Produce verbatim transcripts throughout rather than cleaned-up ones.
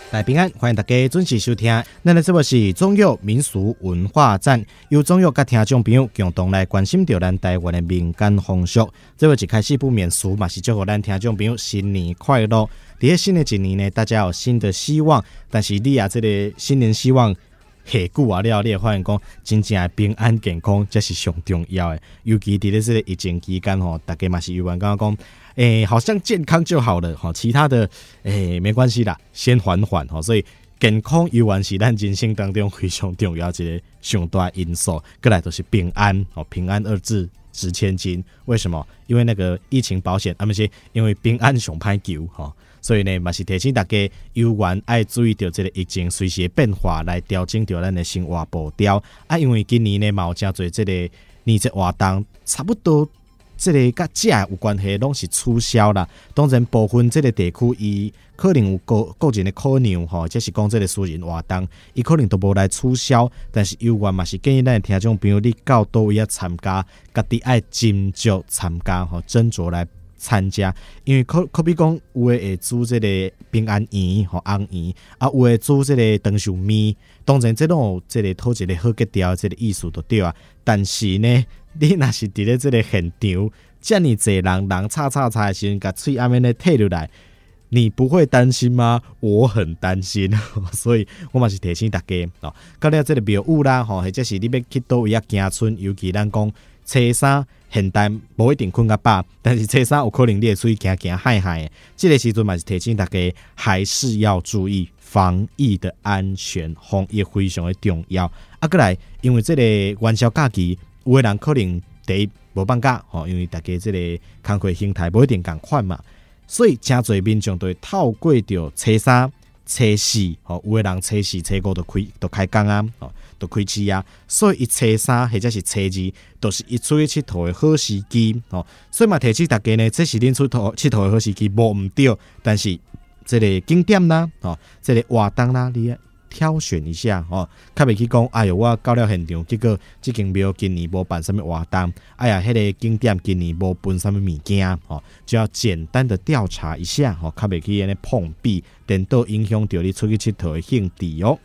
大家平安，欢迎大家准时收听。咱的节目是中药民俗文化站，由中药甲听众朋友共同来关心着咱台湾的民间风俗。这位一开始不免俗嘛，是祝福咱听众朋友新年快乐。在新的一年呢，大家有新的希望，但是你啊，这个新年希望下久啊了，你会发现讲真正的平安健康，这是上重要的。尤其在这个疫情期间吼，大家嘛是有关刚刚讲。诶、欸，好像健康就好了哈，其他的诶、欸、没关系啦，先缓缓哈。所以健康永远是咱人生当中非常重要一个上大因素。再来就是平安哦，平安二字值千金。为什么？因为那个疫情保险，啊不是因为平安上歹求哈，所以呢，嘛是提醒大家永远爱注意到这个疫情随时的变化，来调整到咱的生活步调啊。因为今年呢，嘛有真多这个年节活动，差不多。这个甲食有关系，拢是促销啦。当然，部分这个地区伊可能有个个人的考量吼，即是讲这个私人活动，伊可能都无来促销。但是，有关嘛是建议咱的听众朋友，你到倒位啊参加，家己爱斟酌参加吼，斟酌来参加。因为可可比讲，有诶会煮这个平安圆吼红圆，啊有诶煮这个长寿面。当然，这种有这个讨一个好格调，这个意思就对啊。但是呢。你若是伫咧这个现场，这么多人人叉叉叉的时候，把嘴安尼摕落来，你不会担心吗？我很担心，所以我嘛是提醒大家哦。到了这个庙宇啦，吼，或者是你要去倒位啊行村，尤其咱讲初三现代无一定困较饱，但是初三有可能你会出去行行嗨嗨的。这个时阵嘛是提醒大家，还是要注意防疫的安全，防疫非常的重要。啊，过来，因为这个元宵假期。有的人可能第一无放假吼，因为大家这个工作形态无一定同款嘛，所以真侪民众都会透过着初三、初四吼，有的人初四、初五都开都开工啊，吼，都开市啊，所以伊初三或者是初二，都是伊出去佚佗的好时机吼。所以嘛，提醒大家呢，这是恁出佗佚佗的好时机，无毋对，但是这个景点啦，吼，这个活动啦，你。挑选一下哦，较袂去讲，哎哟，我到了现场，结果这间庙今年无办什么活动，哎呀，迄、那个景点今年无分什么物件哦，就要简单的调查一下哦，较袂去安尼碰壁，等到影响到你出去佚佗的兴致哦。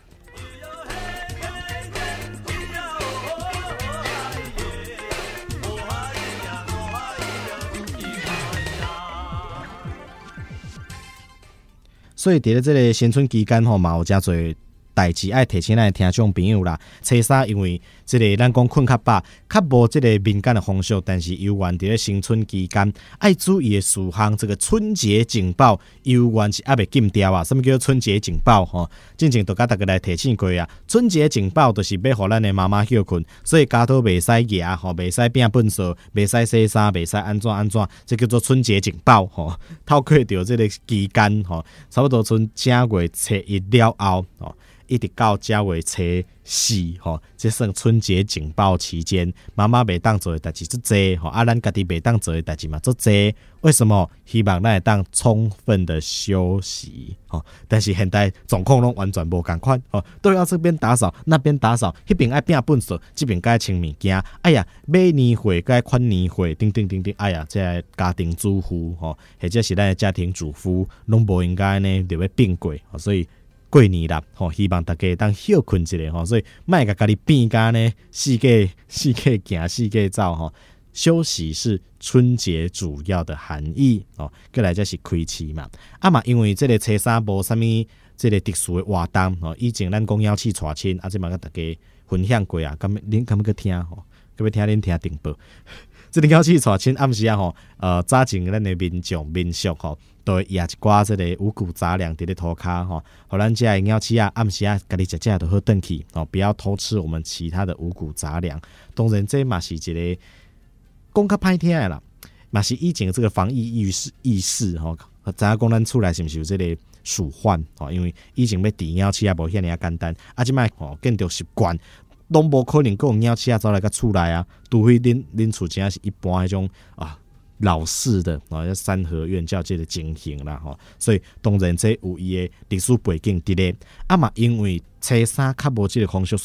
所以伫咧这个新春期间吼，嘛有真侪代志爱提醒咱的听众朋友啦。初三因为这个咱讲困较饱，较无这个民间的风俗，但是犹原伫咧新春期间爱注意的事项，这个春节警报犹原是还袂禁掉啊。什么叫做春节警报？吼，之前都甲大家来提醒过啊。春节警报就是要互咱的妈妈休困，所以家头袂使夹吼，袂使变粪扫，袂使洗衫，袂使安怎安怎，这叫做春节警报吼。透过着这个期间吼，差不多从正月初一了后吼。一直到正月初四吼，这算春节警报期间，妈妈袂当做的代志足济吼，啊，咱家己袂当做的代志嘛足济。为什么？希望咱会当充分的休息吼。但是现在状况拢完全无共款吼，都要这边打扫，那边打扫，迄边爱变粪扫，这边该清物件。哎呀，买年货该款年货，叮叮叮叮。哎呀，这家庭主妇吼，或者是咱的家庭主妇，拢无应该呢就要变过，所以。过年啦，吼，希望大家当休困一下吼，所以卖个家己变家呢，四界四界行，四界走吼。休息是春节主要的含义哦。过来才是开市嘛，啊嘛，因为这个初三无啥物这个特殊的活动哦。以前咱讲邀请娶亲，啊，这嘛甲大家分享过啊，咁恁敢要去听吼，要听恁听定报。这个邀请娶亲暗时啊吼，呃，早前咱的民众民俗吼。都会压一寡这个五谷杂粮伫咧涂骹吼，互咱遮个鸟鼠啊暗时啊，家己食食就好转去哦，不要偷吃我们其他的五谷杂粮。当然，这嘛是一个讲较歹听的啦，嘛是以前这个防疫意识意识吼，知影讲咱厝内是毋是有这个鼠患吼？因为以前要治鸟鼠啊，无遐尔啊简单，啊，即摆吼建筑习惯。拢无可能讲鸟鼠啊走来个厝内啊，除非恁恁厝真是一般迄种啊。老式的啊，三合院叫这个情形啦吼，所以当然这有伊的历史背景伫咧。啊嘛，因为初三较无这个风俗，所以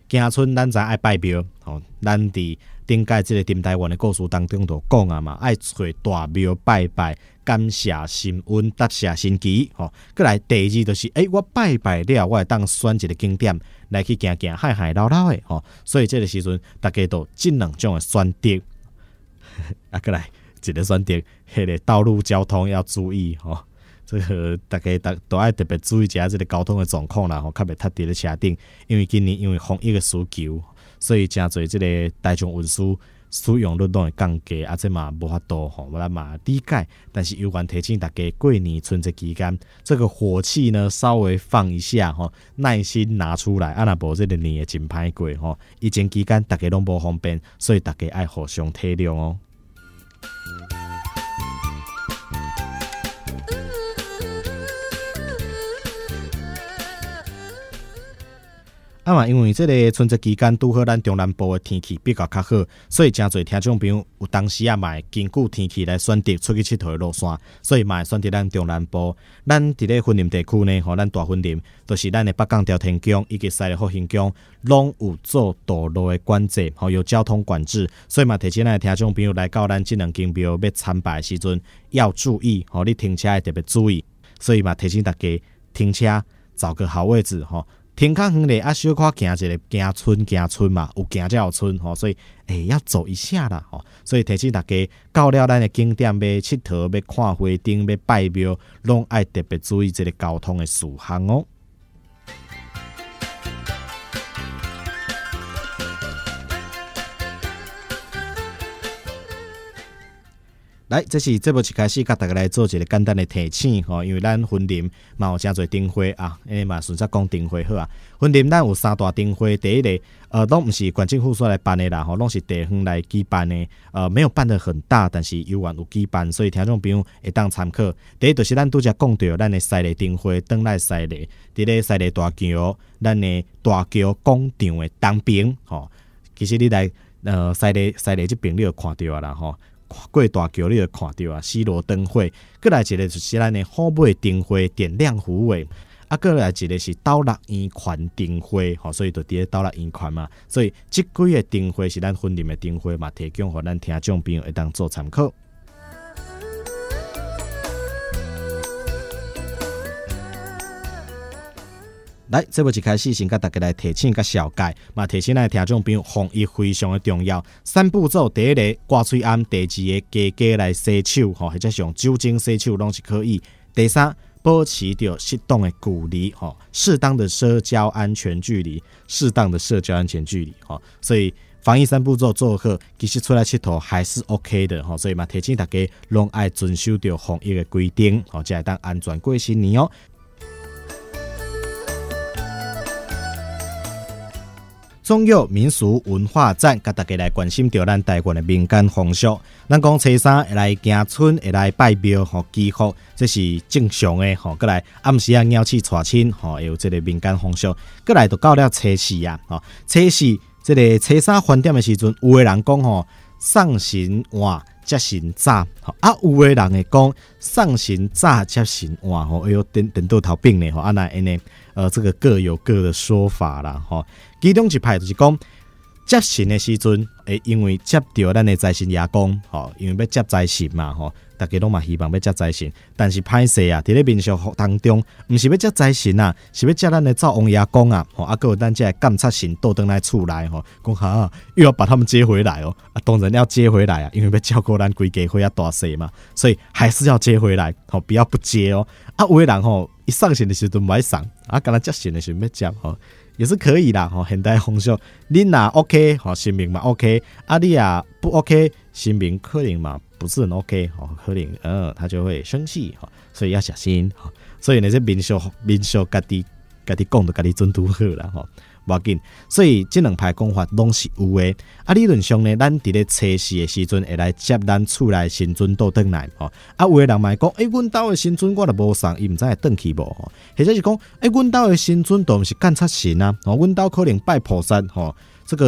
行村咱知爱拜庙，吼，咱伫顶届即个丁台湾的故事当中就讲啊嘛，爱找大庙拜拜，感谢神恩，答谢神奇，吼。过来第二就是，诶、欸，我拜拜了，我会当选一个景点来去行行海海捞捞的，吼。所以这个时阵，大家都这两种的选择。啊，过来一个选择，迄个道路交通要注意，吼。这个大家都都爱特别注意一下这个交通的状况啦，吼，较袂塌伫咧车顶。因为今年因为防疫的需求，所以真侪这个大众运输使用率都会降低，啊，这嘛无法度吼，咱嘛理解。但是有关提醒大家，过年春节期间，这个火气呢稍微放一下吼，耐心拿出来，啊，若无这个年会真歹过吼。疫情期间大家拢无方便，所以大家爱互相体谅哦。啊嘛，因为这个春节期间拄好咱中南部的天气比较较好，所以真侪听众朋友有当时啊嘛会根据天气来选择出去佚佗的路线，所以嘛会选择咱中南部。咱伫咧云林地区呢，吼，咱大云林都是咱的北港朝天宫以及西的福兴宫，拢有做道路的管制，吼，有交通管制，所以嘛提醒咱的听众朋友来到咱这两间庙要参拜的时阵要注意，吼，你停车要特别注意，所以嘛提醒大家停车找个好位置，吼。天较远咧，啊，小可行一个行村行村嘛，有行才有村吼，所以诶、欸、要走一下啦吼，所以提醒大家到了咱的景点要佚佗、要看花灯、要拜庙，拢爱特别注意这个交通的事项哦。来，这是节目一开始，甲大家来做一个简单的提醒吼，因为咱云林嘛有真侪灯会啊，诶嘛顺则讲灯会好啊。云林咱有三大灯会，第一个呃，拢不是县政府所来办的啦，吼，拢是地方来举办的，呃，没有办得很大，但是有缘有举办，所以听众朋友会当参考。第一就是咱拄则讲到咱的西丽灯会，转来西丽，伫咧西丽大桥，咱的大桥广场的东边，吼，其实你来呃西丽西丽这边你就看到啊啦，吼。过大桥你就看到啊，西螺灯会，过来一个就是咱的虎尾灯会点亮虎尾，啊，过来一个是斗六圆环灯会，吼，所以就伫咧斗六圆环嘛，所以即几个灯会是咱云林的灯会嘛，提供互咱听众朋友会当做参考。来，这部一开始先甲大家来提醒甲小解，嘛提醒咱听众朋友防疫非常的重要。三步骤，第一个挂嘴暗，第二个加加来洗手，吼，或者是用酒精洗手拢是可以。第三，保持着适当的距离，吼，适当的社交安全距离，适当的社交安全距离，吼，所以防疫三步骤做好，其实出来佚佗还是 OK 的，吼，所以嘛提醒大家拢爱遵守着防疫的规定，吼，才会当安全过新年哦。中药民俗文化展，甲大家来关心到咱台湾的民间风俗。咱讲初三会来行村，会来拜庙，吼祈福，这是正常的。吼，过来暗时啊鸟鼠娶亲，吼会有这个民间风俗。过来就到了初四啊，吼初四这个初三翻点的时阵，有的人讲吼送神晚接神早，啊有的人会讲送神早接神晚，吼哎呦等等到头病呢，吼啊那安尼，呃这个各有各的说法啦，吼。其中一派就是讲接神的时阵，诶，因为接到咱的财神爷公，吼，因为要接财神嘛，吼，大家拢嘛希望要接财神，但是歹势啊，伫咧民俗当中，毋是要接财神啊，是要接咱的灶王爷公啊，吼，啊，个有咱这监察神倒转来厝内，吼，讲哈又要把他们接回来哦，啊，当然要接回来啊，因为要照顾咱规家伙要大细嘛，所以还是要接回来，吼，不要不接哦，啊，有的人吼，一上神的时阵唔爱上，啊，敢若接神的时阵要接，吼。也是可以啦，吼，现代风俗，你若 OK， 吼，神明嘛 OK， 啊你啊不 OK， 神明可能嘛不是很 OK， 吼，可能呃他就会生气，吼，所以要小心，吼，所以那些民俗民俗家己家己讲就家己准拄好啦，吼，无要紧，所以这两派讲法拢是有诶。啊，理论上呢，咱伫咧初四的时阵会来接咱厝内神尊倒转来，吼。啊，有诶人嘛讲，诶、欸，阮兜的神尊我都无送，伊毋知会转去无，吼。或者是讲，诶、欸，阮兜的神尊都毋是监察神啊，吼，阮兜可能拜菩萨，吼，这个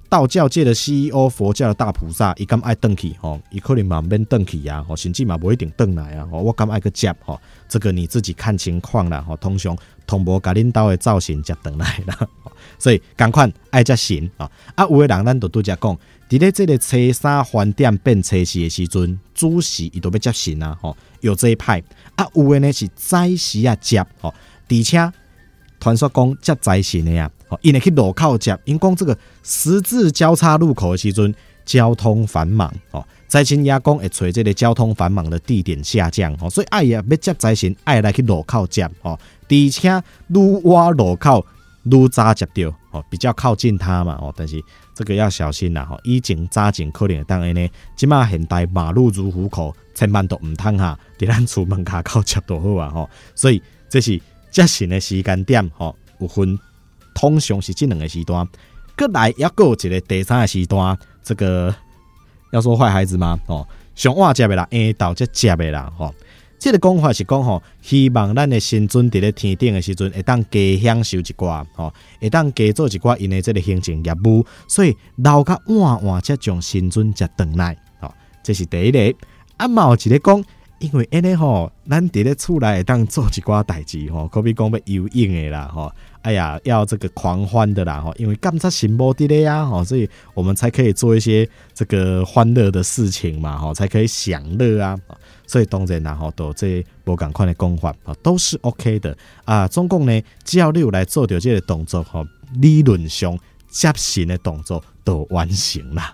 道教界的 C E O， 佛教的大菩萨，伊敢爱回去吼，伊可能嘛免回去啊，吼，甚至嘛不一定回来啊，吼，我敢爱去接吼，这个你自己看情况啦，吼，通常通无甲恁兜的造型接回来啦，所以赶快爱接神啊，啊，有的人咱就拄则讲，伫咧这个初三翻点变初四的时阵，主时伊都要接神啊，吼，有这一派啊，有的呢是早时啊接吼，而且传说讲接财神的啊。因为去路口接，因讲这个十字交叉路口的时阵，交通繁忙哦。财神爷讲会找这个交通繁忙的地点下降哦，所以爱呀要接财神，爱来去路口接哦。而且愈挖路口愈早接到哦，比较靠近他嘛哦。但是这个要小心啦哈，以前早前可能当然呢，即马现代马路如虎口，千万都唔通哈，伫咱厝门口口接就好啊吼。所以这是接神的时间点吼，有分。通常是这两个时段，过来也有一个第三个时段，这个要说坏孩子吗？哦，上晚接的啦，下昼才接的啦，吼、哦。这个讲法是讲吼，希望咱的神尊伫咧天顶的时阵，会当加享受一寡，吼，会当加做一寡因的这个行政业务，所以留较晚晚才将神尊接回来，吼、哦，这是第一个。啊，嘛有一个讲。因为安尼吼，咱伫咧厝内会当做一寡代志吼，可比讲要游泳的啦吼，哎呀，要这个狂欢的啦吼，因为感觉神无伫咧啊吼，所以我们才可以做一些这个欢乐的事情嘛吼，才可以享乐啊，所以当然啦吼，都这无共款的讲法都是 OK 的啊。总共呢，只要你有来做到这个动作吼，理论上接神的动作都完成啦。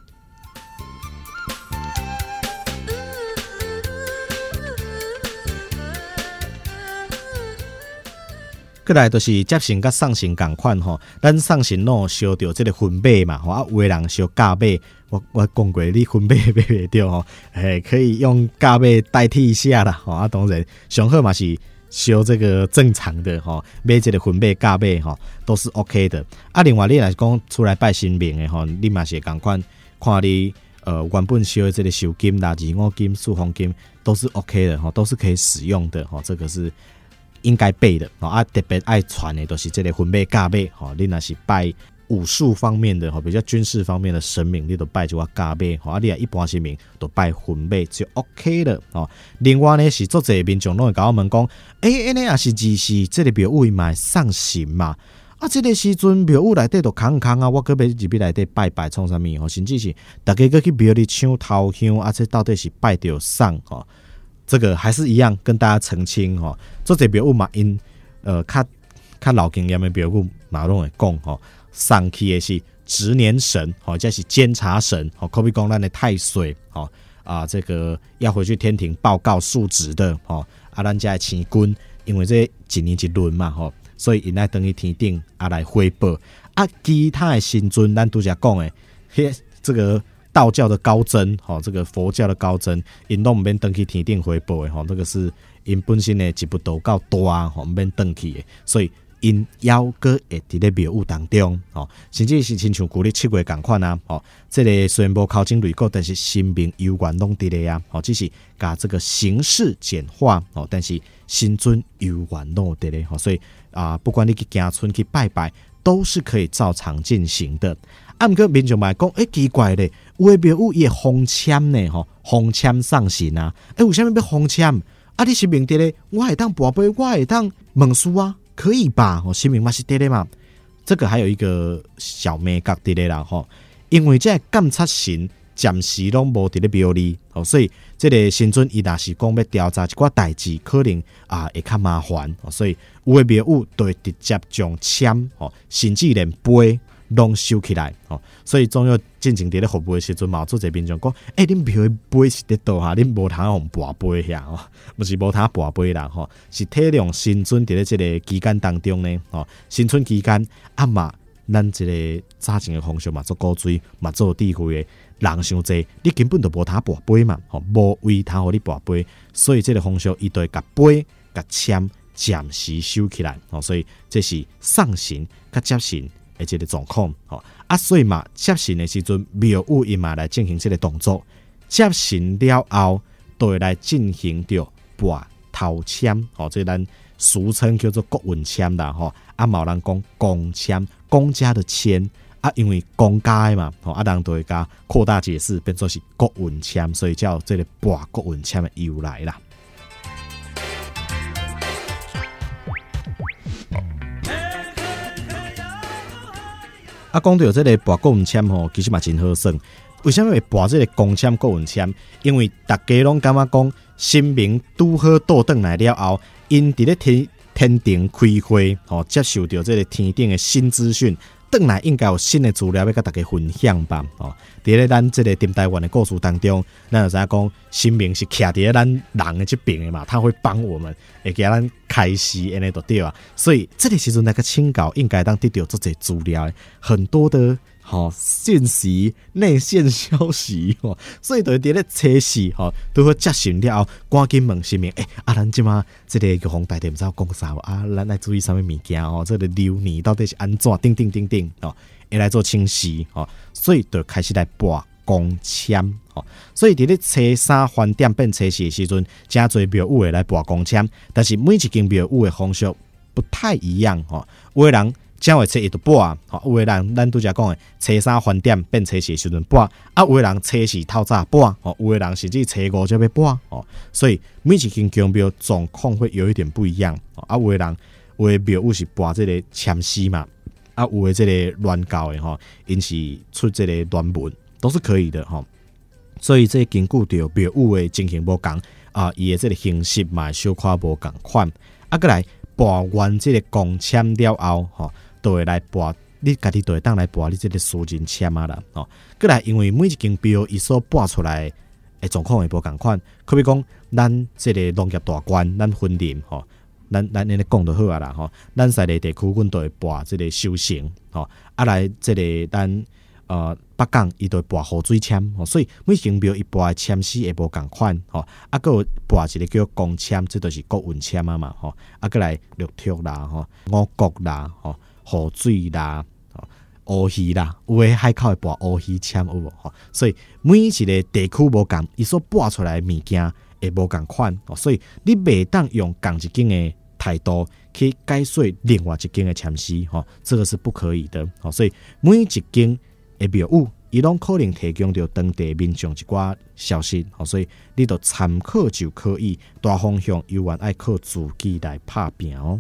过来就是接神甲送神同款吼，咱送神拢烧着这个薰马嘛，吼啊，有的人烧假马，我我讲过你薰马买袂着吼，诶，可以用假马代替一下啦，吼啊，当然上好嘛是烧这个正常的吼，买这个薰马假马吼都是 OK 的。啊，另外你来讲出来拜神明的吼，你嘛是同款，看你呃原本烧的这个寿金啦、二五金、四方金都是 OK 的吼，都是可以使用的吼，这个是。应该背的啊，特别爱传的都是这个薰马假马吼，你若是拜武术方面的吼，比较军事方面的神明，你都拜一个假马吼，啊，你啊一般神明都拜薰马就 OK 了哦。另外呢是做这民众拢会甲我们讲，诶、欸，安尼也是二是这个庙宇嘛送神嘛，啊，这个时阵庙宇内底都空空啊，我搁要入去内底拜拜创啥物吼，甚至是大家搁去庙里抢头香，啊，这到底是拜着送吼？这个还是一样跟大家澄清吼，做这庙宇嘛因呃较较老经验的庙宇嘛拢会讲吼，送去的是执年神吼，这是监察神吼，可比讲咱的太岁吼啊，这个要回去天庭报告述职的吼，啊，咱家的星君，因为这一年一轮嘛吼，所以因来等于天顶啊来汇报啊，其他的神尊咱拄则讲的，迄这个。道教的高僧，吼，这个佛教的高僧，因拢唔免登去天顶回报的，吼，这个是因本身的一部道够大，吼，唔免登去的，所以因要搁会伫咧庙宇当中，吼，甚至是亲像旧历七月共款啊，吼，这个虽然无考证累过，但是神明有缘拢伫咧啊，吼，只是甲这个形式简化，吼，但是神尊有缘拢伫咧，吼，所以啊，不管你去行村去拜拜，都是可以照常进行的。啊，毋过民众嘛讲，诶、欸，奇怪咧，有诶庙宇伊会封签呢，吼，封签送神啊，诶、欸，为什么要封签？啊，你神明伫咧，我会当跋杯，我会当问事啊，可以吧？吼，神明嘛是伫咧嘛。这个还有一个小美角伫咧啦，吼，因为这监察神暂时拢无伫咧庙里，吼，所以这个神尊伊若是讲要调查一寡代志，可能啊会较麻烦，所以有诶庙宇都会直接将签，吼，甚至连杯。拢收起来，哦，所以总要进行伫咧服务的时阵嘛，做者民众讲，诶、欸，恁庙的杯是伫倒哈，恁无通用跋杯遐哦，不是无通跋杯啦，吼，是体谅新春伫咧这个期间当中呢，哦，新春期间啊嘛，咱这个早前的风俗嘛做古锥，嘛做智慧的人伤济，你根本就无通跋杯嘛，吼，无位通互你跋杯，所以这个风俗伊就会甲杯、甲签暂时收起来，哦，所以这是送神甲接神。诶，这个状况，吼啊，所以嘛，接神的时阵，庙宇伊嘛来进行这个动作。接神了后，都会来进行着拔头签，吼，这咱俗称叫做国运签啦，吼。啊，有人讲公签，公家的签啊，因为公家的嘛，吼啊，人都会加扩大解释，变作是国运签，所以叫这个博国运签的由来啦。啊，讲到这个博国运签吼，其实嘛真好算。为什么会博这个公签国运签？因为大家拢感觉讲，新明拄好倒转来了后，因伫咧天天顶开会，吼，接受到这个天顶的新资讯。转来应该有新的资料要甲大家分享吧，哦，伫咧咱这个电台湾的故事当中，咱就知影讲新明是徛伫咧咱人的这边的嘛，他会帮我们，会给咱开示安尼就对啊。所以这个时阵那个请教应该当得到这些资料，很多的好、哦、信息、内线消息哦，所以就伫咧测试吼，都会接讯了后，赶紧问新明，诶、欸，啊，咱即马这个玉皇大帝唔知道讲啥啊？咱来注意啥物物件哦？这个流年到底是安怎？叮叮叮叮哦，会来做清晰哦，所以就开始来拨公签哦。所以伫咧初三翻点变初四的时阵，真侪庙宇会来拨公签，但是每一间庙宇的方式不太一样哦。有的人正月初一就拨啊，有的人咱拄则讲的初三翻点变初四时阵拨，啊有的人初四透早拨，哦有的人甚至初五才要拨哦，所以每一间宫庙状况会有一点不一样，啊有的人有的庙宇是拨这个签诗嘛，啊有的这个乱教的吼，因是出这个乱文都是可以的吼，所以这根据着庙宇的情形无同啊，伊的这个形式嘛小可无共款，啊过来拨完这个公签了后吼。都会来拨，你家己都会当来拨你这个私人签啊啦，哦，过来因为每一间庙伊所拨出来的状况会无共款，可比讲咱这个农业大官，咱分林吼，咱咱安尼讲就好啊啦吼，咱在地地区阮都会拨这个修行吼，啊来这个咱呃北港伊都会拨河水签，吼，所以每间庙伊拨的签诗会无共款吼，啊个有拨一个叫公签，这就是国运签啊嘛吼，啊过来绿竹啦吼，五谷啦吼。河水啦、乌鱼啦，有诶海口会拨乌鱼签有无吼？所以每一个地区无共，伊所拨出来的物件会无共款，所以你袂当用共一间的态度去解说另外一间的签诗，吼，这个是不可以的。所以每一间的庙宇，伊拢可能提供到当地民众一寡消息，所以你著参考就可以，大方向永远爱靠自己来拍拼哦。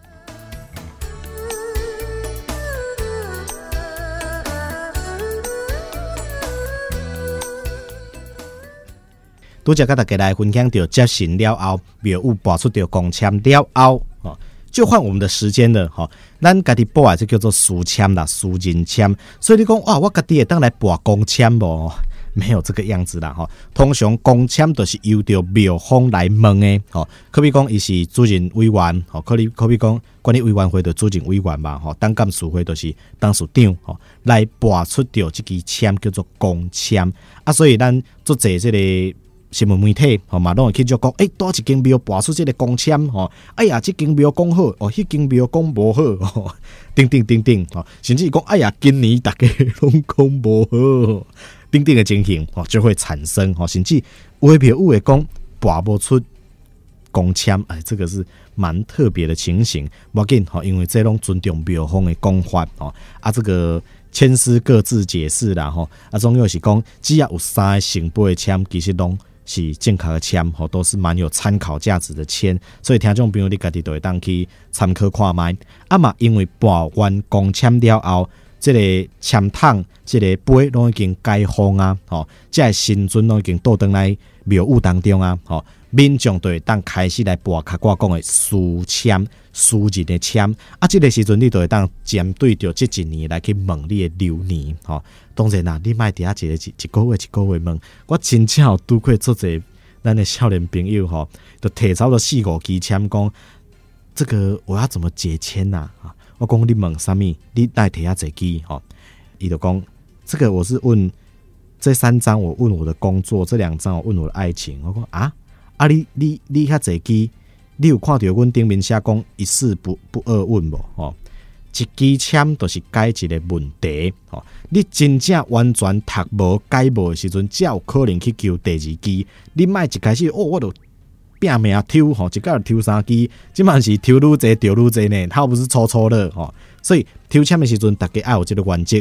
拄则甲大家来分享到接神了后，庙宇拨出到公签了后，哦，就换我们的时间了，吼、哦。咱家己拨啊，就叫做私签啦，私人签。所以你讲哇，我家己会当来拨公签无？没有这个样子啦，吼、哦。通常公签都是由着庙方来问的，吼、哦。可比讲伊是主任委员，吼、哦，可比可比讲管理委员会的主任委员嘛，吼、哦。当干事会就是当事长，吼、哦，来拨出到这支签叫做公签啊。所以咱做这这个。新闻媒体吼嘛，拢会去就讲，诶，多一间庙拨出这个公签吼，哎呀，这间庙讲好，哦，迄间庙讲无好，吼，等等等等，吼，甚至讲，哎呀，今年大家拢讲无好，等等的情形，吼，就会产生，吼，甚至有的庙会讲拨不出公签，哎，这个是蛮特别的情形，无要紧，吼，因为这拢尊重庙方的讲法，吼，啊，这个。签诗各自解释啦，吼，啊，总有是讲，只要有三个成杯的签，其实拢是正确的签，吼，都是蛮有参考价值的签，所以听众朋友你家己都会当去参考看卖。啊嘛，因为拨完公签了后，这个签筒、这个杯拢已经解封啊，吼，这个神尊拢已经倒转来庙宇当中啊，吼。民众就会当开始来拨较我讲的私签、私人的签啊，这个时阵你就会当针对着这一年来去问你的流年，吼、哦。当然啦，你莫伫遐一个一一个月一个月问，我真正有拄过做者咱的少年朋友吼，就提早了四五支签讲，这个我要怎么解签呐、啊？我讲你问啥物，你来提遐一支吼，伊就讲这个我是问这三张，我问我的工作，这两张我问我的爱情，我讲啊。啊你，你你你遐侪支，你有看到阮顶面写讲一事不不二问无？吼，一支签就是解一个问题，吼，你真正完全读无解无的时阵，才有可能去求第二支。你莫一开始哦，我就拼命抽吼，一个抽三支，即嘛是抽愈济丢愈济呢，他不是抽抽乐吼。所以抽签的时阵，大家爱有这个原则，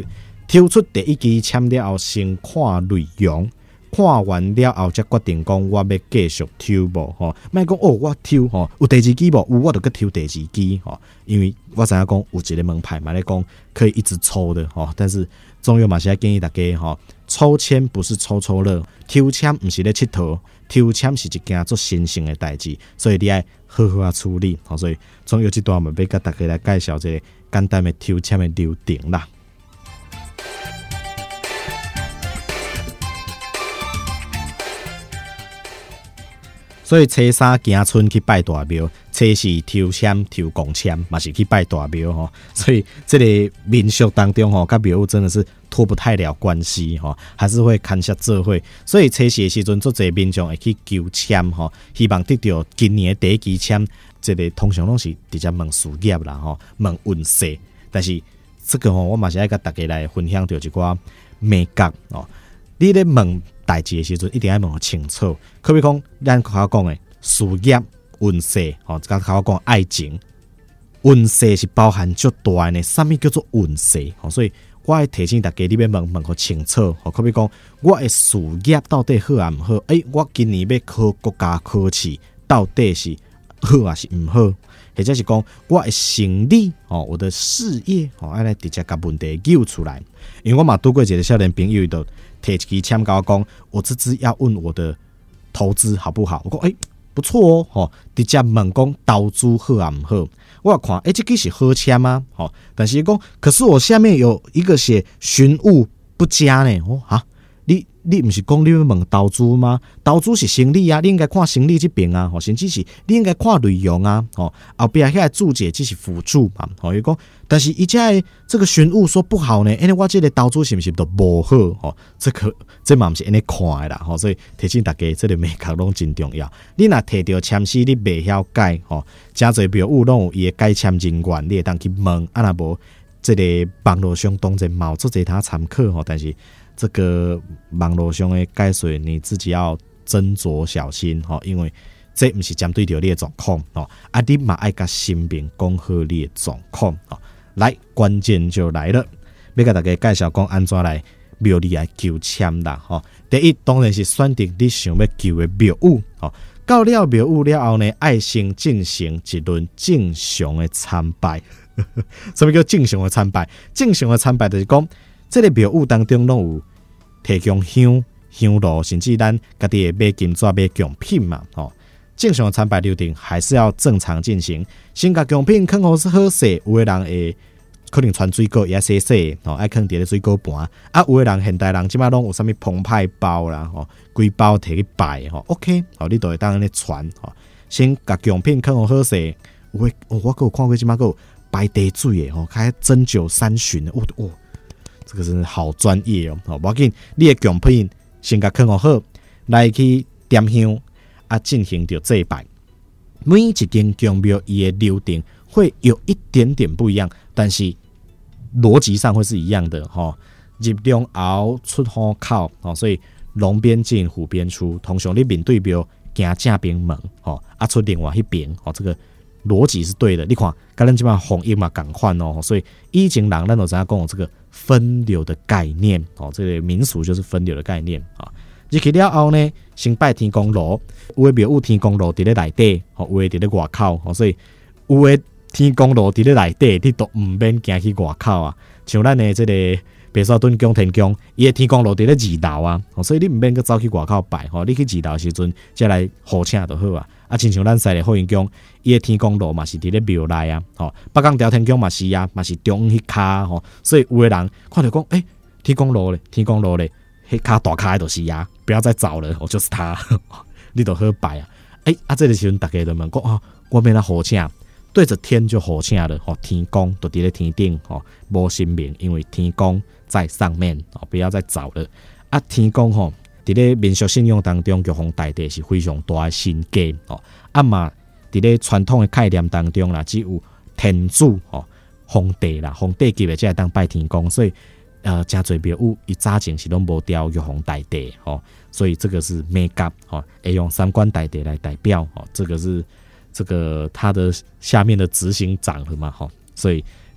抽出第一支签了后，先看内容。看完了后，才决定讲我要继续抽无吼，莫讲哦，我抽吼有第二支无，有我就去抽第二支吼，因为我知影讲有一个门派嘛咧讲可以一直抽的吼，但是中药嘛是建议大家吼，抽签不是抽抽乐，抽签不是咧佚佗，抽签是一件做神圣的代志，所以你要好好啊处理吼，所以中药这段嘛要甲大家来介绍一个简单的抽签的流程啦。所以初三行村去拜大庙，初四抽签抽公签，嘛是去拜大庙吼。所以这个民俗当中吼，跟庙真的是脱不太了关系吼，还是会牵涉做伙。所以初四的时阵，做侪民众会去求签吼，希望得到今年的第一支签。这个通常拢是直接问事业啦吼，问运势。但是这个吼，我嘛是爱甲大家来分享到一寡美感哦。你咧问代志的时阵，一定要问清楚。可比讲，咱口讲的事业运势，吼，甲口讲爱情，运势是包含足大的。什么叫做运势？吼，所以我会提醒大家，你要问问好清楚。吼，可比讲，我的事业到底好啊毋好？诶、欸，我今年要考国家考试，到底是好还是毋好？或者是讲我的生理，吼，我的事业，吼，爱来直接甲问题揪出来。因为我嘛拄过一个少年朋友，就提一支签甲我讲，我这支要问我的投资好不好？我讲诶、欸、不错哦，吼，直接问讲投资好啊毋好？我看诶、欸、这支是好签吗？吼，但是讲，可是我下面有一个写寻物不佳呢。哦哈，你你不是讲你要问投资吗？投资是生理啊，你应该看生理这边啊，吼，甚至是你应该看内容啊，吼，后边遐注解只是辅助嘛，吼，伊讲，但是伊这这个寻物说不好呢，因为我这个投资是不是都不好？吼，这个这嘛不是安尼看的啦，吼，所以提醒大家，这个美角拢真重要。你若摕到签诗，你袂晓改，吼，真侪庙宇拢有伊的改签人员，你会当去问，啊若无，这个网络上当然嘛有做侪他参考，吼，但是。这个网络上的解说，你自己要斟酌小心哈，因为这不是针对到你的状况哦，啊，你嘛爱甲身边讲好你的状况哦。来，关键就来了，要甲大家介绍讲安怎来庙里来求签啦哈。第一，当然是选定你想要求的庙宇哦。到了庙宇了后呢，爱先进行一轮正常的参拜。什么叫正常的参拜？正常的参拜就是讲。这个庙宇当中拢有提供香、香炉，甚至咱家己的买金纸、买贡品嘛，吼。正常的参拜流程还是要正常进行。先甲贡品放好好势，有的人会可能传水果也洗洗，吼，爱放伫咧水果盘。啊，有的人现代人即摆拢有啥物澎湃包啦，吼，规包摕去拜，吼 ，OK， 吼，你都会当安尼传，吼。先甲贡品放好好势，有诶，哦，我有看过即摆有白茶水诶，吼，开针灸三巡的，哦哦。这个真是好专业哦！好，不要紧，你的贡品先甲放好，来去点香啊，进行着祭拜。每一间宫庙伊的流程会有一点点不一样，但是逻辑上会是一样的哈。入龙后出虎口哦，所以龙边进虎边出，通常你面对庙行正边门哦，啊出另外一边哦，这个。逻辑是对的，你看，跟咱即摆弘音嘛共款哦，所以以前人咱都知影讲有这个分流的概念哦，这个民俗就是分流的概念啊。入去了后呢，先拜天公炉，有的庙有天公炉伫咧内底，吼，有的伫咧外口，吼，所以有的天公炉伫咧内底，你都毋免行去外口啊。像咱的这个白沙屯宫天宫，伊的天公炉伫咧二楼啊，所以你毋免去走去外口拜，吼，你去二楼的时阵再来呼请就好啊。啊，亲像咱西的福音宫，伊的天公炉嘛是伫咧庙内啊，吼，北港朝天宫嘛是啊，嘛是中迄骹吼，所以有的人看到讲，诶、欸，天公炉咧，天公炉咧，迄骹大骹的就是啊，不要再找了，我就是他，你都好拜啊，诶、欸，啊，这个时阵大家就问讲，哦，我要来呼请，对着天就呼请了，吼，天公都伫咧天顶，吼，无神明，因为天公在上面，哦，不要再找了，啊，天公吼。伫咧民俗信仰当中，玉皇大帝是非常大的神格哦。啊嘛，伫咧传统的概念当中啦，只有天主哦、皇帝啦、皇帝级的才会当拜天公，所以呃，真侪庙宇伊早前是拢无雕玉皇大帝哦，所以这个是美甲哦，会用三官大帝来代表哦，这个是这个他的下面的执行长了嘛哈、哦，所以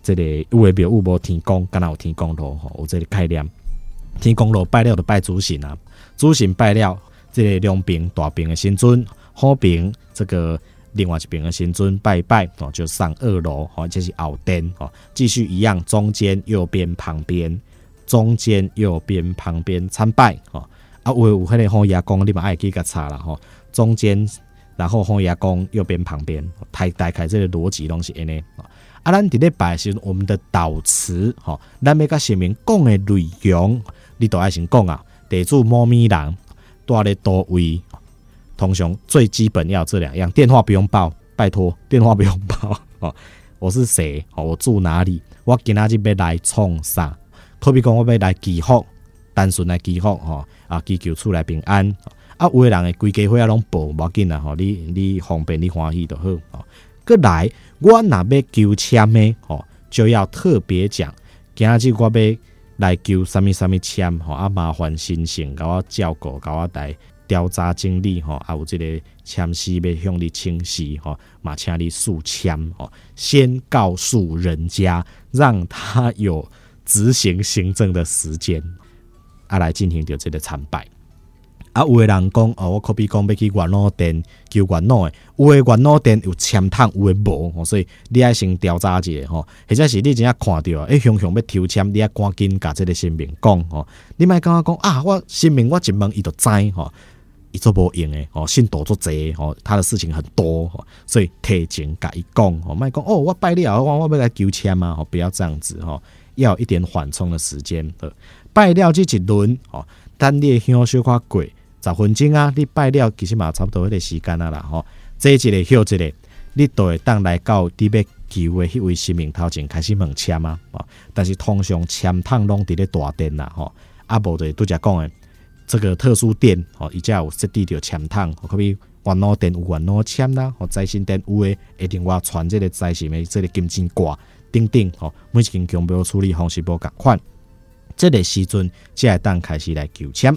这个有诶庙有无天公，敢若有天公炉吼，有这个概念。天公炉拜了就拜主神啊，主神拜了，这个两边大边的神尊，好边这个另外一边的神尊拜拜哦，就上二楼哦，这是后殿哦，继续一样，中间、右边、旁边，中间、右边、旁边参拜哦。啊，有有迄个洪爷公，你嘛爱去甲查啦吼，中间，然后洪爷公右边旁边，大大概这个逻辑拢是安尼。啊，咱伫咧拜时，我们的祷词吼，咱要甲神明讲的内容。你都爱先讲啊，地主猫咪人住咧多位，通常最基本要这两样，电话不用报，拜托，电话不用报哦。我是谁？哦，我住哪里？我今仔日要来创啥？可比讲我要来祈福，单纯来祈福吼啊，祈求厝内平安。啊，有的人的规家伙啊拢报，无要紧啦吼，你你方便你欢喜就好。哦，过来，我若要求签的吼，就要特别讲，今仔日我要。来求什么什么签吼，啊麻烦先生甲我照顾，甲我来调查经理吼，啊有这个签诗要向你请示吼，嘛请你速签吼，先告诉人家，让他有执行行政的时间，啊来进行着这个参拜。啊，有的人讲哦，我可比讲要去元老殿求元老的，有的元老殿有签筒，有的无，所以你爱先调查一下吼，或者是你真正看到诶，雄雄要抽签，你爱赶紧甲这个神明讲吼，你莫感觉讲啊，我神明我一问伊就知吼，伊做无用诶，吼，信徒做济吼，他的事情很多吼，所以提前甲伊讲吼，莫讲哦，我拜了，我我要来求签嘛，吼，不要这样子吼，要有一点缓冲的时间。拜了这一轮吼，等你的香小可过。十分钟啊，你拜了其实嘛差不多迄个时间啊啦吼，这一个休一个，你都会当来到你要求的迄位神明头前开始问签啊，但是通常签筒拢伫咧大殿啦吼，啊无就拄则讲的这个特殊殿吼，伊才有设置着签筒，可比元老殿有元老签啦，吼财神殿有诶，会另外传这个财神的这个金钱挂等等吼，每一间宫庙处理方式无共款，这个时阵才会当开始来求签。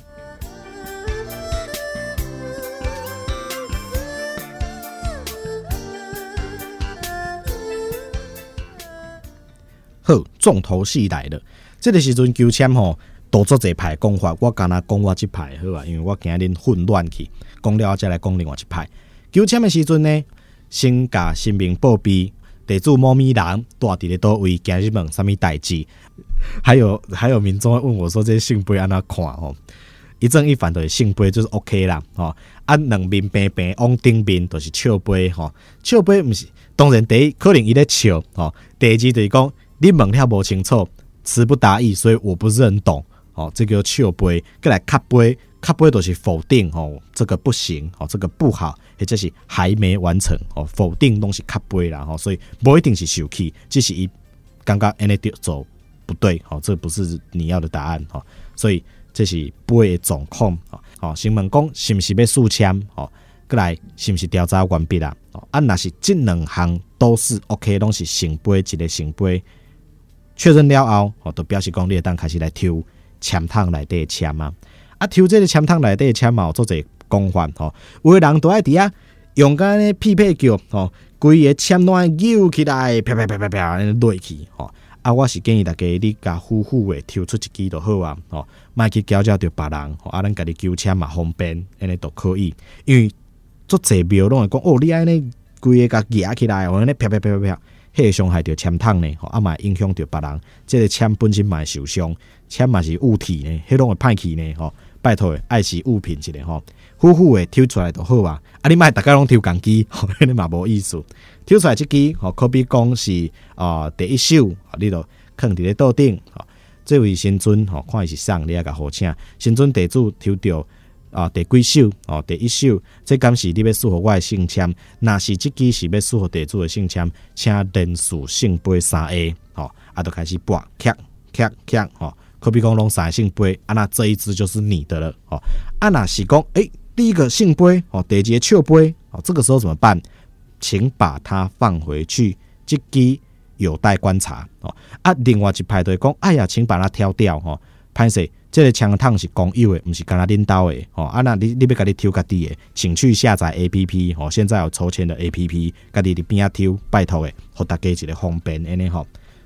好，重头戏来了。这个时阵求签吼，多做一派讲法，我干那讲我这派好啊，因为我惊恁混乱去，讲了再来讲另外一派。求签的时阵呢，先甲神明报备，地主猫咪人住伫咧倒位，今日问什么代志？还有还有民众问我说，这圣杯安怎看吼？一正一反的圣杯就是 OK 啦，吼，啊两面平平往顶面都是笑杯吼，笑杯不是，当然第一可能伊咧笑吼，第二就是讲。你问了不清楚，词不达意，所以我不是很懂。哦，这个笑杯，再来卡杯，卡杯都是否定哦，这个不行哦，这个不好，或者是还没完成哦，否定东西卡杯啦哈，所以不一定是生气，只是一刚刚安尼做不对，哦，这不是你要的答案哈，所以这是杯的状况啊。哦，先问讲是不是要速签哦，再来是不是调查完毕啦？哦，啊，那是这两项都是 OK， 都是圣杯一个圣杯。确认了后，哦，就表示讲你会当开始来抽签筒内底的签啊。啊，抽这个签筒内底的签嘛，有做者讲法吼。有的人都爱伫啊，用个呢匹配叫吼，规个签拢扭起来，啪啪啪啪啪安尼落去吼。啊，我是建议大家你甲夫妇的抽出一支就好啊，吼，莫去搅扰着别人，吼，啊，咱家己抽签嘛方便，安尼都可以。因为做者庙拢会讲哦，你安尼规个甲夹起来，安尼啪啪啪啪啪。迄个伤害到签筒呢，啊嘛影响到别人，这个签本身嘛受伤，签嘛是物体呢，迄拢会歹去呢，吼，拜托的爱惜物品一个吼，夫妇的抽出来就好啊，啊你莫大家拢抽共支，吼，迄个嘛无意思，抽出来这支，吼，可比讲是啊、呃、第一手，你就放伫咧桌顶，吼，这位神尊，吼，看伊是送你啊甲好请，神尊地主抽到。啊，第几首哦？第一首，这敢是你要输互我的姓签？若是这支是要输互地主的姓签，请连续圣杯三下，哦，啊，就开始拨，咔咔咔，哦，可比讲拢三圣杯，啊，那这一支就是你的了，哦，啊，若是讲，诶，第一个圣杯，哦，第二个笑杯，哦，这个时候怎么办？请把它放回去，这支有待观察，哦，啊，另外一派就会讲，哎呀，请把它挑掉，哦，歹势。这个枪筒是公有的，不是干那领导的哦。啊，那你你要家己抽家己的，请去下载 A P P 哦。现在有筹钱的 A P P，家己伫边仔抽，拜托的，互大家一个方便安尼吼。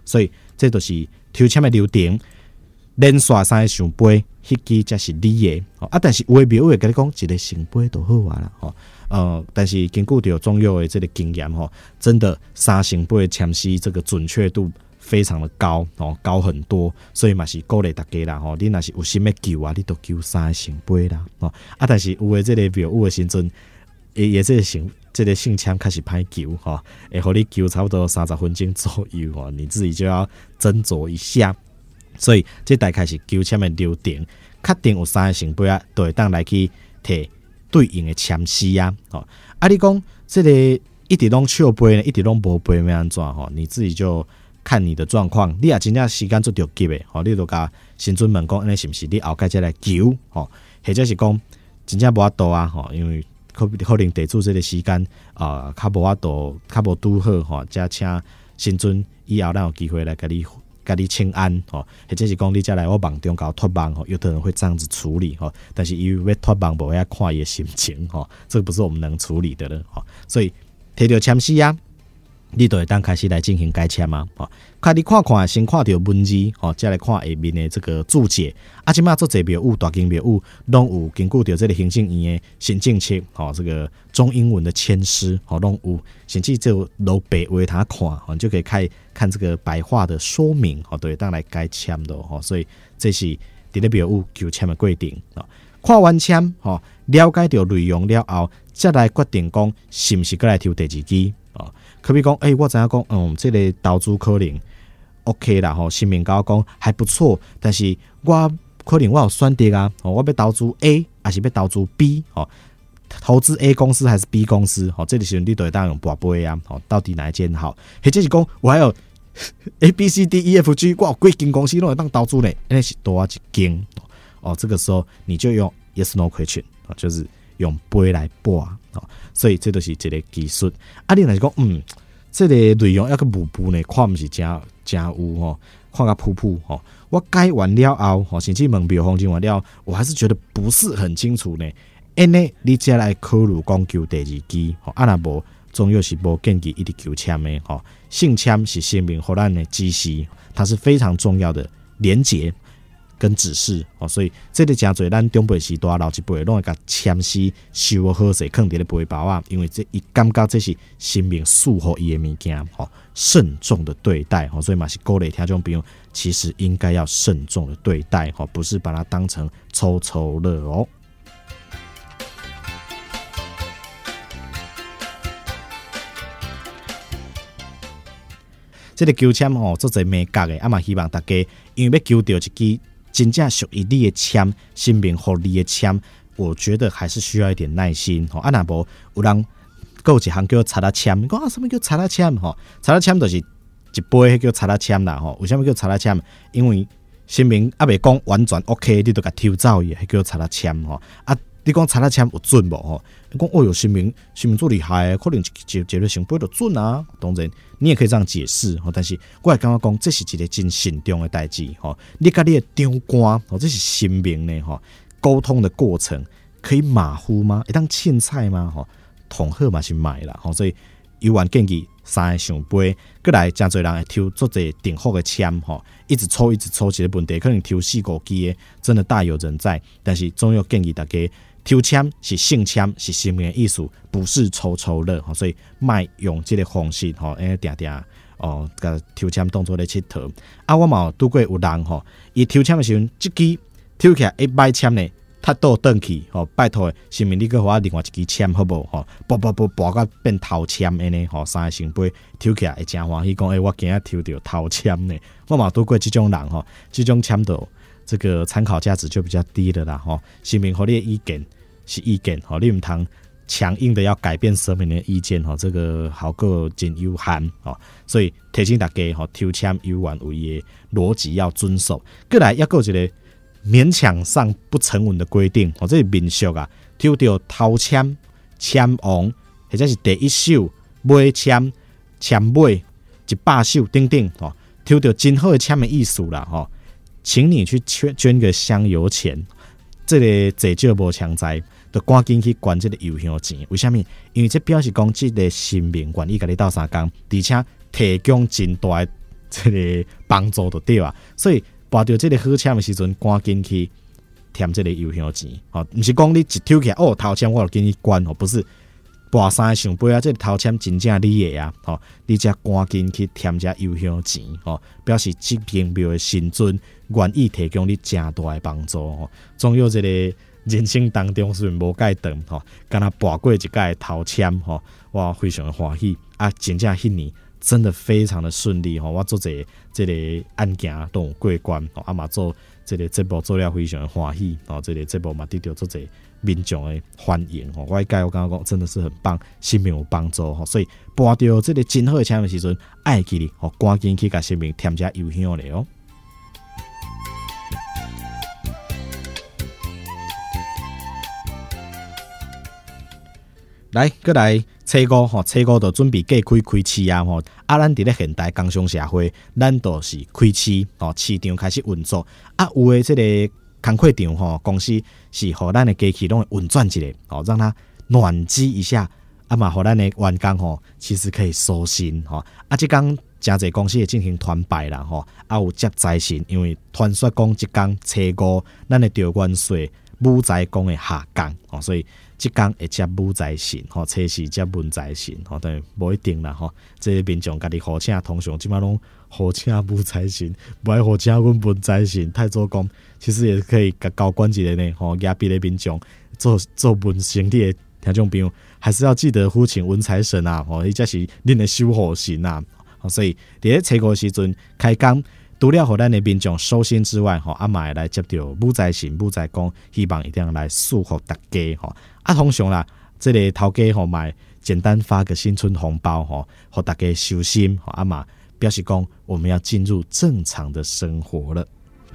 所以这就是抽签的流程，连续三个圣杯，迄支才是你的。啊，但是有的庙会跟你讲，一个圣杯就好啊啦，吼。呃，但是根据着中药的这个经验吼，真的三圣杯的签诗这个准确度非常的高哦，高很多，所以嘛是鼓励大家啦吼。你若是有心要求啊，你都求三个圣杯啦哦。啊，但是有的这个庙有的时阵，也也这个圣这个圣签开始歹求吼，会互你求差不多三十分钟左右哦，你自己就要斟酌一下。所以这大概是求签的流程，确定有三个圣杯啊，就会当来去摕对应的签诗啊，哦，啊，你讲这个一直拢笑杯呢，一直拢无杯要安怎吼？你自己就看你的状况。你也真正时间做着急的，吼，你就甲神尊问讲，安尼是不是你后盖再来求？吼，或者是讲真正无法度啊，吼，因为可可能地主这个时间啊，较无法度，较无拄好，吼，才请神尊以后咱有机会来甲你。甲你请安吼，或者是讲你再来我梦中搞托梦吼，有的人会这样子处理吼，但是因为托梦无要看伊的心情吼，这个不是我们能处理的了吼，所以摕到签诗啊，你就会当开始来进行改签嘛吼，看你看看先看到文字吼，再来看下面的这个注解啊，即马做这庙宇大经庙宇拢有根据着这个行政院的新政策吼，这个中英文的签诗吼拢有，甚至就老白话他看吼，你就可以看看这个白话的说明吼，对，当来改签的吼，所以这是伫咧庙宇求签的规定吼。看完签吼，了解到内容了后，再来决定讲是不是再来抽第二支哦。可比讲，诶、欸，我知影讲，嗯，这个投资可能 OK 啦吼，新民甲我讲还不错，但是我可能我有选择啊，我要投资 A 还是要投资 B 哦？投资 A 公司还是 B 公司？哦，这个时候你都会当用跋杯啊，哦，到底哪一间好？或者是讲我还有 A B C D E F G， 我有几间公司都会当投资呢？那是多一间哦。这个时候你就用 Yes No Question， 就是用杯来拨哦。所以这都是一个技术。啊，你若是讲嗯，这个内容要个模糊呢，看不是真真有吼，看个普普吼。我改完了后，吼，甚至问庙方进完了，我还是觉得不是很清楚呢。安尼，你再来考虑讲求第二支，吼，啊那无中药是无建议一直求签的，吼，性签是生命互咱的基石，它是非常重要的连结跟指示，哦，所以这个真侪咱中辈时代老一辈拢会甲签诗收好势，放伫咧背包啊，因为这伊感觉这是生命束缚伊的物件，吼，慎重的对待，吼，所以嘛是鼓励听众朋友，其实应该要慎重的对待，吼，不是把它当成抽抽乐哦。这个求签吼，做侪美角的，啊嘛希望大家因为要求到一支真正属于你的签，生命互你的签，我觉得还是需要一点耐心吼。啊，若无有人还有一项叫查拉签，你讲啊，什么叫查拉签吼？查拉签就是一杯叫查拉签啦吼。为什么叫查拉签？因为生命啊未讲完全 OK， 你就甲抽走伊，迄叫查拉签吼。啊，你讲查拉签有准无吼？你讲哦哟，生命生命做厉害，可能一一个成杯就准啊。当然，你也可以这样解释吼，但是我会感觉讲，这是一个真慎重的代志吼。你甲你的长官吼，这是生命呢吼，沟通的过程可以马虎吗？会当凊彩吗？吼，同好嘛是买啦吼，所以有愿建议三个圣杯，过来真侪人会抽做者订好的签吼，一直抽一直抽，一个问题可能抽四五支的，真的大有人在。但是总要建议大家。抽签是性签，是生命的意思，不是抽抽乐，所以卖用这个方式吼，哎，定定哦，甲抽签当作咧佚佗。啊，我嘛拄过有人吼，伊抽签的时候，即支抽起来一摆签呢，他倒转去吼，拜托的，是咪你给我另外一支签好无吼？啵啵啵啵到变头签安尼吼，三个圣杯抽起来会真欢喜，讲诶，我今日抽到头签呢。我嘛拄过即种人吼，即种签到这个参考价值就比较低的啦吼。是咪互你的意见？是意见吼，你唔通强硬的要改变神明的意见吼，这个好个真有限吼，所以提醒大家吼，抽签有完有伊的逻辑要遵守。过来要有一个勉强上不成文的规定吼，这是民俗啊，抽到头签、签王或者是第一手尾签、签尾一百手等等吼，抽到真好的签的意思啦吼，请你去捐捐个香油钱，这个济少无强在。就赶紧去捐这个油香钱，为什么？因为这表示讲这个生命愿意甲你斗相共，而且提供真大的这个帮助就对啊。所以跋到这个好签的时阵，赶紧去添这个油香钱，吼，不是讲你一抽起来哦，头签我就给你关哦，不是。跋三上杯啊，这个头签真正你的啊，吼，你才赶紧去添加油香钱，吼，表示这间庙的神尊愿意提供你正大的帮助，吼。总有这个人生当中是无介长，吼，敢若跋过一届头签，吼，我非常的欢喜啊，真正迄年真的非常的顺利，吼，我做这个这个案件都有过关，吼，啊嘛做这个节目做了非常的欢喜，吼，这个节目嘛得到做这民众的欢迎，吼，我介我感觉讲真的是很棒，生命有帮助，吼，所以跋到这个真好的签的时阵，爱记哩，吼，赶紧去甲生命添加油香咧哦。来，过来初五吼，初五就准备过开开市啊吼。啊，咱伫咧现代工商社会，咱都是开市吼，市场开始运作。啊，有诶，这个工课场吼，公司是互咱的机器拢会运转一下，吼，让它暖机一下。啊嘛，互咱的员工吼，其实可以收心吼。啊，即工诚侪公司会进行团拜啦吼。啊，有接财神，因为传说讲即工初五，咱的调元岁武财宫的下降吼，所以即工会接武财神吼，初四接文财神吼，但无一定啦吼。这个民众家己好请，通常即摆拢好请武财神，不爱好请阮文财神。太祖公其实也可以甲高官一个呢吼，压逼的民众做做文生意的听众朋友，还是要记得呼请文财神啊，吼，伊才是恁的守护神啊。所以伫咧初五时阵开工，除了互咱的民众收心之外，吼，啊嘛会来接到武财神、武财公，希望一定来祝福大家吼。啊，通常啦，这个头家吼买简单发个新春红包吼，互大家收心吼，啊嘛表示讲我们要进入正常的生活了。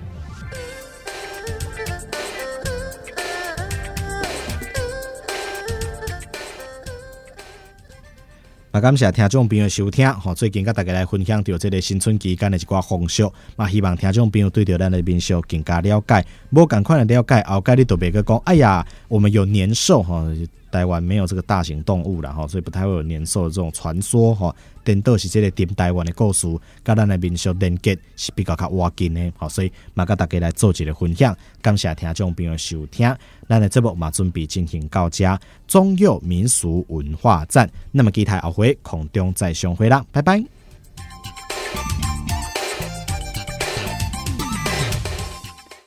嘛，感谢听众朋友收听吼，最近甲大家来分享到这个新春期间的一寡风俗，嘛希望听众朋友对着咱的民俗更加了解，无赶快的了解，后盖你都别个讲，哎呀，我们有年兽哈，台湾没有这个大型动物啦哈，所以不太会有年兽的这种传说哈。颠倒是这个伫台湾的故事，甲咱的民俗连结是比较较活紧的，好，所以嘛甲大家来做一个分享，感谢听众朋友收听，咱的节目嘛准备进行到这中佑民俗文化站，那么期待后回空中再相会啦，拜拜。